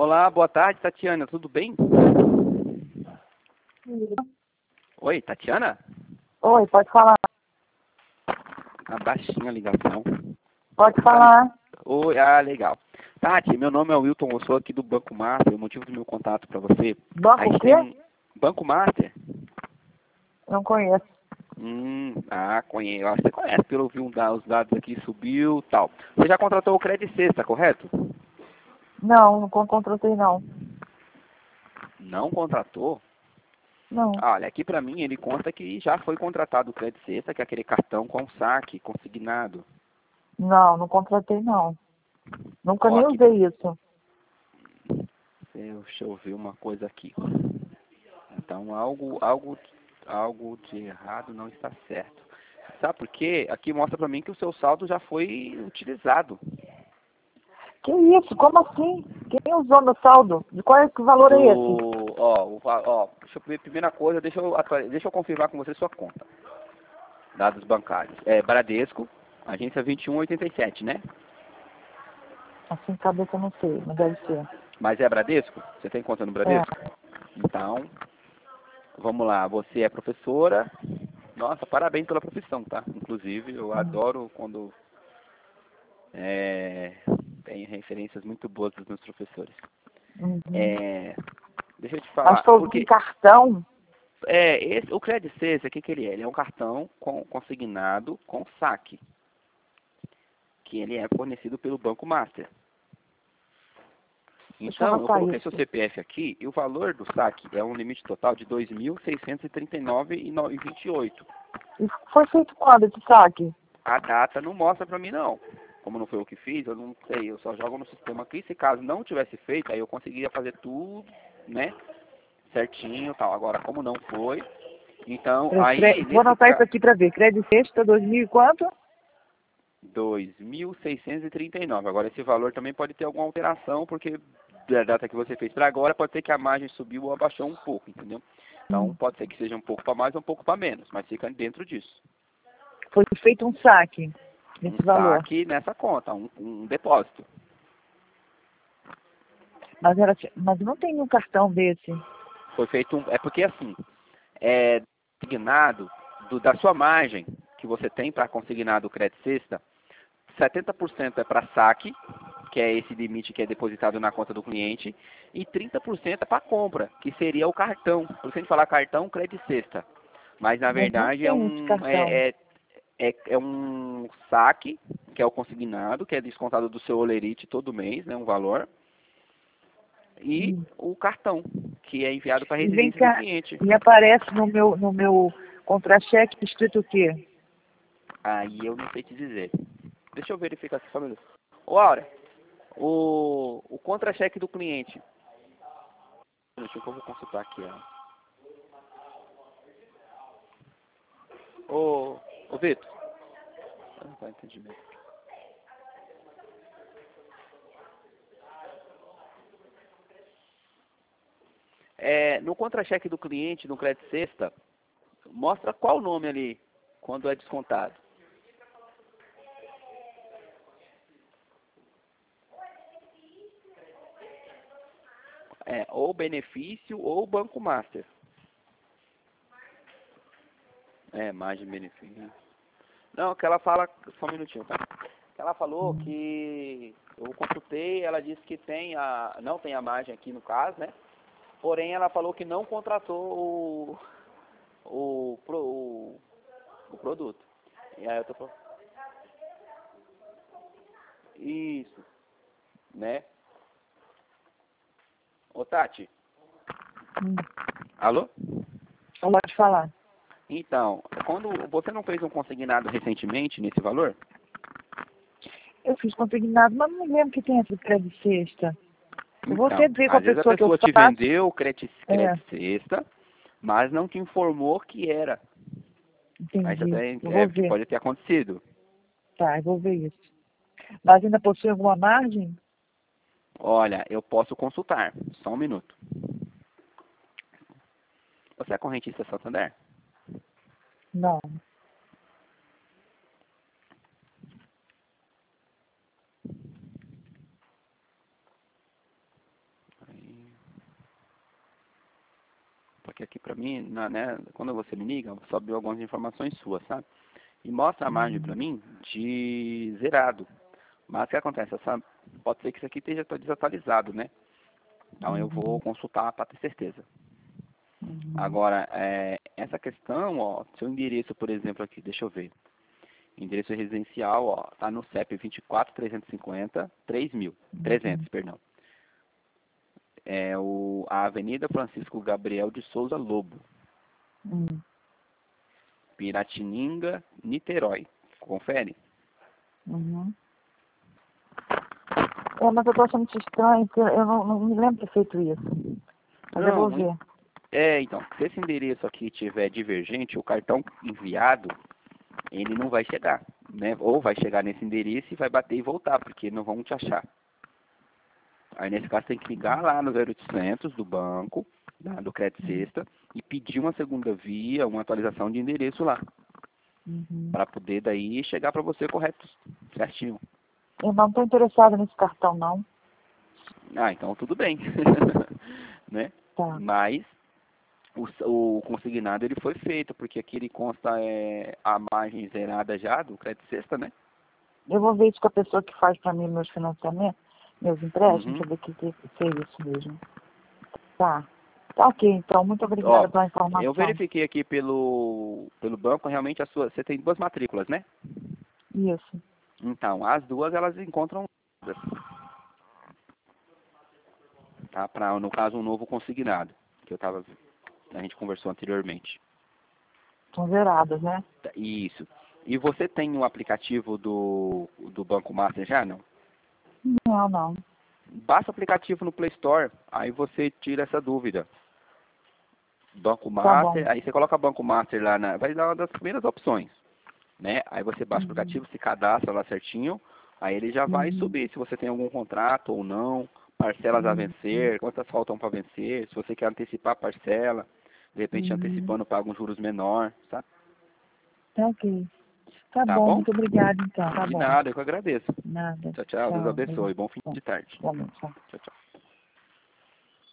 Olá, boa tarde, Tatiana, tudo bem? Oi, Tatiana? Oi, pode falar. Tá baixinha a ligação. Pode falar. Oi, legal. Tati, meu nome é Wilton, eu sou aqui do Banco Master, o motivo do meu contato para você. A Banco o gente quê? tem Banco Master? Não conheço. Conheço. Acho que você conhece, pelo vi os dados aqui, subiu e tal. Você já contratou o Credit Sexta, correto? Não contratei não. Não contratou? Não. Olha, aqui para mim ele conta que já foi contratado o Credit Sexta, que é aquele cartão com saque consignado. Não contratei não. Nunca Ó, nem aqui, usei isso. deixa eu ver uma coisa aqui. Então algo de errado não está certo. Sabe por quê? Aqui mostra para mim que o seu saldo já foi utilizado. Que isso? Como assim? Quem usou meu saldo? De qual é que valor é esse? Deixa eu ver, primeira coisa, deixa eu confirmar com você sua conta. Dados bancários. É Bradesco, agência 2187, né? Assim, cabeça eu não sei, mas deve ser. Mas é Bradesco? Você tem conta no É. Bradesco? Então, vamos lá. Você é professora. Nossa, parabéns pela profissão, tá? Inclusive, eu adoro quando tem referências muito boas dos meus professores. Uhum. Deixa eu te Mas falar, foi um porque cartão? o Credit Sexta, o que que ele é? Ele é um cartão consignado com saque, que ele é fornecido pelo Banco Master. Deixa eu Então, eu anotar coloquei seu isso. CPF aqui e o valor do saque é um limite total de R$ 2.639,28. E foi feito quando esse saque? A data não mostra para mim, não. Como não foi eu que fiz, eu não sei, eu só jogo no sistema aqui. Se caso não tivesse feito, aí eu conseguiria fazer tudo, né, certinho e tal. Agora, como não foi, então, aí, Vou nesse anotar isso caso, aqui pra ver. Crédito sexta, 2000 e quanto? 2.639. Agora, esse valor também pode ter alguma alteração, porque da data que você fez para agora, pode ser que a margem subiu ou abaixou um pouco, entendeu? Então, pode ser que seja um pouco para mais ou um pouco para menos, mas fica dentro disso. Foi feito um saque Um nesse valor. saque nessa conta, um depósito. Mas não tem um cartão desse. Foi feito é porque assim, é designado da sua margem que você tem para consignar do Credit Sexta, 70% é para saque, que é esse limite que é depositado na conta do cliente, e 30% é para compra, que seria o cartão. Por isso a gente fala cartão Credit Sexta. Mas na Mas não verdade tem esse cartão. é um saque, que é o consignado, que é descontado do seu olerite todo mês, né, um valor, e o cartão, que é enviado para a E vem residência do cá, cliente. e aparece no meu contra-cheque escrito o quê? Aí eu não sei te dizer. Deixa eu verificar aqui só um minuto. Ô, Aura, o contra-cheque do cliente. Deixa eu vou consultar aqui, ó. Ô Vitor. Não tá entendimento. No contra-cheque do cliente, no Credit Sexta, mostra qual o nome ali, quando é descontado. Ou benefício ou Banco Master. Margem de benefício. Não, que ela fala, só um minutinho, tá? Ela falou que eu consultei, ela disse que não tem a margem aqui no caso, né? Porém, ela falou que não contratou o produto. E aí eu tô falando, isso, né? Ô Tati, alô? Pode falar. Então, quando você não fez um consignado recentemente nesse valor? Eu fiz consignado, mas não lembro que tem essa crédito sexta. Eu vou ter Então, que ver com a às vezes a pessoa que eu pessoa te faço. vendeu o Credit É, Sexta, mas não te informou que era. Aí isso entendi. até Eu vou ver. pode ter acontecido. Tá, eu vou ver isso. Mas ainda possui alguma margem? Olha, eu posso consultar. Só um minuto. Você é correntista Santander? Não. que aqui pra mim, né, quando você me liga, sobe algumas informações suas, sabe? E mostra a margem pra mim de zerado. Mas o que acontece? Pode ser que isso aqui esteja desatualizado, né? Então eu vou consultar para ter certeza. Agora, essa questão, ó, seu endereço, por exemplo, aqui, deixa eu ver. Endereço residencial, ó, tá no CEP 24.350, 3.300, perdão. É a Avenida Francisco Gabriel de Souza Lobo, Piratininga, Niterói. Confere? Mas eu tô achando isso estranho, porque eu não me lembro de ter feito isso. Mas eu vou ver. Então, se esse endereço aqui tiver divergente, o cartão enviado, ele não vai chegar, né? Ou vai chegar nesse endereço e vai bater e voltar, porque não vão te achar. Aí, nesse caso, tem que ligar lá no 0800 do banco, do Crédito Sexta, e pedir uma segunda via, uma atualização de endereço lá. Para poder daí chegar para você correto, certinho. Eu não estou interessada nesse cartão, não. Ah, então tudo bem. Né? Tá. Mas o consignado ele foi feito, porque aqui ele consta a margem zerada já do Crédito Sexta, né? Eu vou ver isso com a pessoa que faz para mim meus financiamentos, meus empréstimos, saber que fez isso mesmo. Tá. Tá ok, então. Muito obrigada pela informação. Eu verifiquei aqui pelo banco, realmente você tem 2 matrículas, né? Isso. Então, as 2 elas encontram, tá? Para, no caso, um novo consignado, que a gente conversou anteriormente. São zeradas, né? Isso. E você tem o aplicativo do Banco Master já, não? Não. Basta o aplicativo no Play Store, aí você tira essa dúvida. Banco Tá Master, bom. aí você coloca Banco Master lá, vai dar uma das primeiras opções, né? Aí você baixa o aplicativo, se cadastra lá certinho, aí ele já vai subir se você tem algum contrato ou não, parcelas a vencer, quantas faltam para vencer, se você quer antecipar a parcela, de repente antecipando paga um juros menor, sabe? Tá ok. Tá Tá bom, bom? muito obrigada então. Tá De bom. nada, eu que agradeço. Nada. Tchau, tchau, Deus Tchau. abençoe, bom fim de tarde. Tchau. Tchau, tchau.